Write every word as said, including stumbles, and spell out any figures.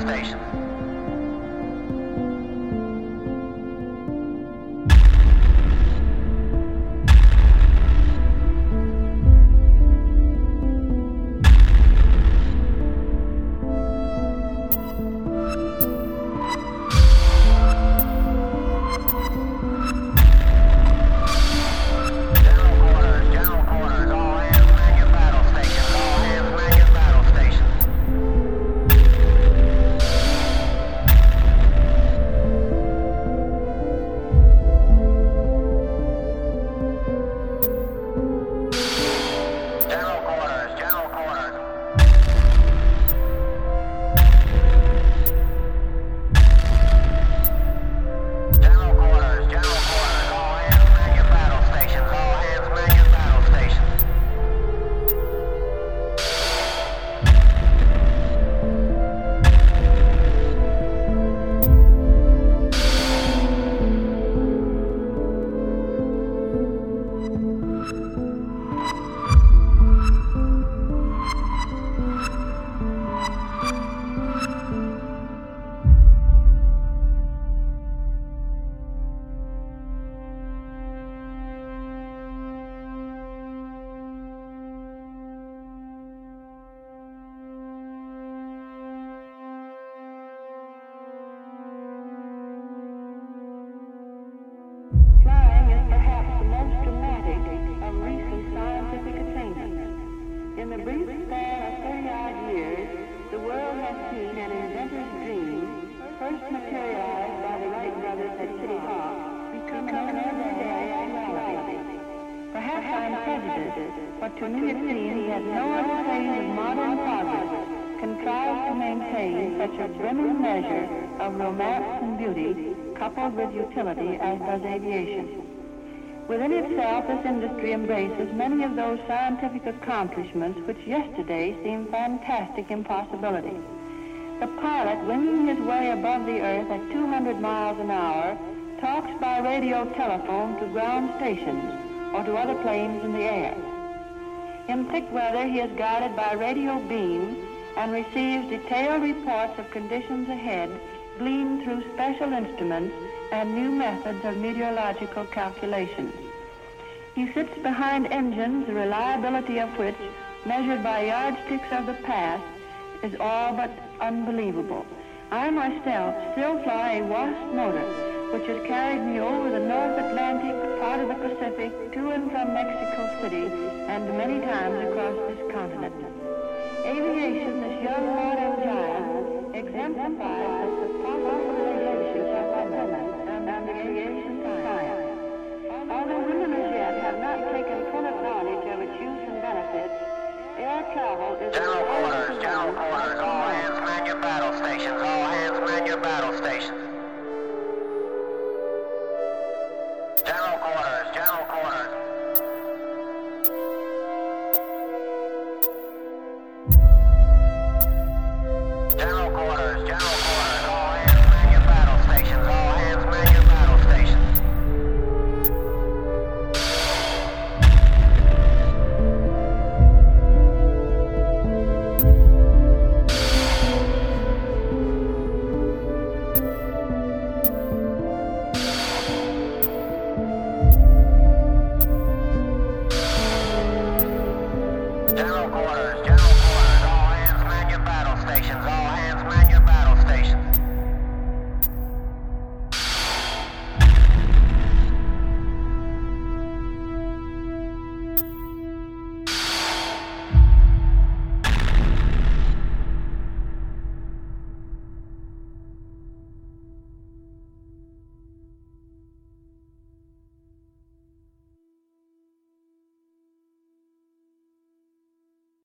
station. In the brief span of thirty-odd years, the world has seen an inventor's dream, first materialized by the Wright brothers at Kitty Hawk, become an everyday reality. Perhaps I'm prejudiced, but to me it seems that no other phase of modern progress contrives to maintain such a brimming measure of romance and beauty coupled with utility as does aviation. Within itself, this industry embraces many of those scientific accomplishments which yesterday seemed fantastic impossibilities. The pilot, winging his way above the earth at two hundred miles an hour, talks by radio telephone to ground stations or to other planes in the air. In thick weather, he is guided by radio beam and receives detailed reports of conditions ahead, gleaned through special instruments and new methods of meteorological calculations. He sits behind engines, the reliability of which, measured by yardsticks of the past, is all but unbelievable. I myself still fly a Wasp motor, which has carried me over the North Atlantic, part of the Pacific, to and from Mexico City, and many times across this continent. Aviation, this young modern giant, exemplifies the possible relationship of women and the aviation science. Although women as yet have not taken full advantage of its use and benefits, air travel is General quarters, general quarters.